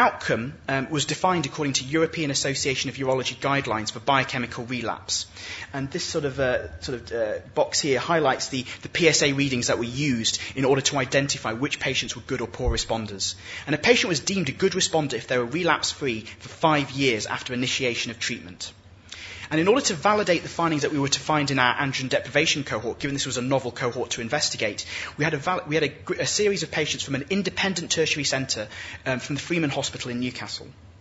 outcome was defined according to European Association of Urology guidelines for biochemical relapse. And this sort of box here highlights the PSA readings that were used in order to identify which patients were good or poor responders. And a patient was deemed a good responder if they were relapse-free for 5 years after initiation of treatment. And in order to validate the findings that we were to find in our androgen deprivation cohort, given this was a novel cohort to investigate, we had a series of patients from an independent tertiary centre from the Freeman Hospital in Newcastle.